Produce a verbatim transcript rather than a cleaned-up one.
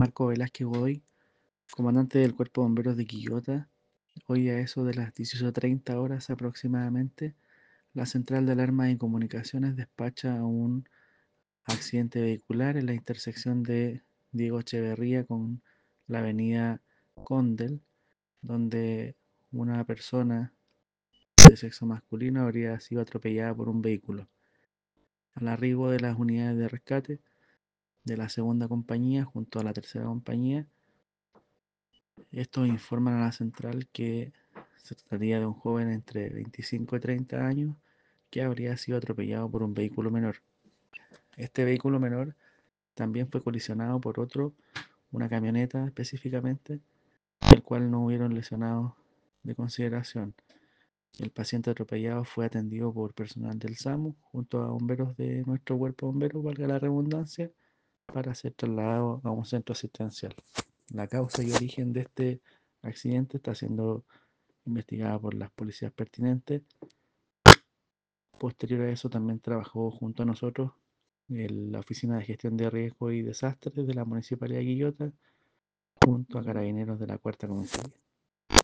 Marco Velázquez Godoy, comandante del Cuerpo de Bomberos de Quillota. Hoy a eso de las dieciocho treinta horas aproximadamente, la Central de Alarmas y Comunicaciones despacha un accidente vehicular en la intersección de Diego Echeverría con la avenida Condel, donde una persona de sexo masculino habría sido atropellada por un vehículo. Al arribo de las unidades de rescate de la segunda compañía junto a la tercera compañía, estos informan a la central que se trataría de un joven entre veinticinco y treinta años que habría sido atropellado por un vehículo menor. Este vehículo menor también fue colisionado por otro, una camioneta específicamente, el cual no hubieron lesionados de consideración. El paciente atropellado fue atendido por personal del SAMU junto a bomberos de nuestro cuerpo de bomberos, valga la redundancia, para ser trasladado a un centro asistencial. La causa y origen de este accidente está siendo investigada por las policías pertinentes. Posterior a eso también trabajó junto a nosotros en la Oficina de Gestión de Riesgos y Desastres de la Municipalidad de Quillota, junto a carabineros de la Cuarta Comisaría.